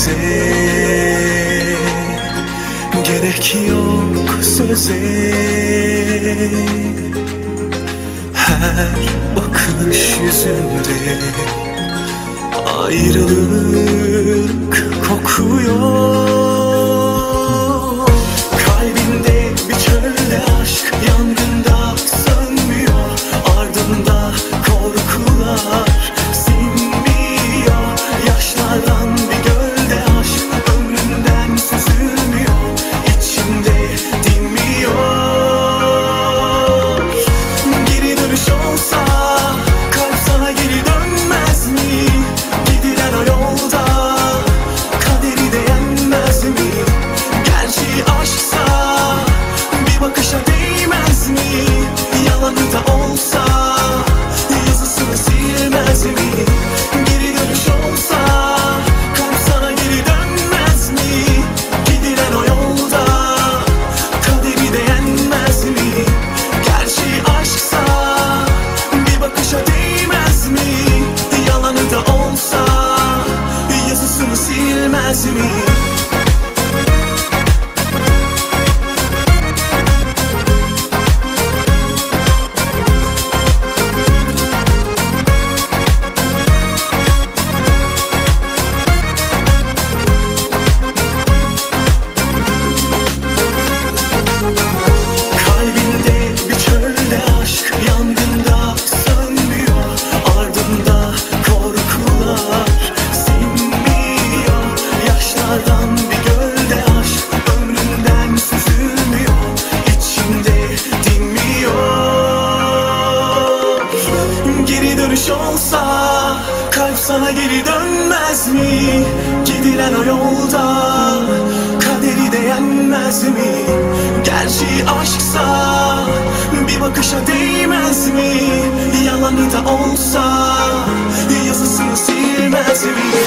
göze, gerek yok söze. Her bakış yüzünde ayrılık kokuyor. Kalbinde bir çölde aşk yangında sönmüyor. Ardında korkular sinmiyor. Yaşlardan bir gölde aşk ömründen süzülmüyor. İçimde dinmiyor. Geri dönüş olsa kalp sana geri dönmez mi? Gidilen o yolda kaderi de yenmez mi? Gerçi aşksa bir bakışa değmez mi? Yalanı da olsa yazısını silmez mi? Geri dönüş olsa kalp sana geri dönmez mi? Gidilen o yolda kaderi de yenmez mi? Gerçi aşksa bir bakışa değmez mi? Yalanı da olsa yazısını silmez mi? Kalbinde bir çölde aşk yangında sönmüyor. Ardında korkular sinmiyor. Yaşlardan bir gölde aşk ömründen süzülmüyor. İçimde dinmiyor. Geri dönüş olsa kalp sana geri dönmez mi? Gidilen o yolda kaderi de yenmez mi? Gerçi aşksa bir bakışa değmez mi? Yalanı da olsa yazısını silmez mi?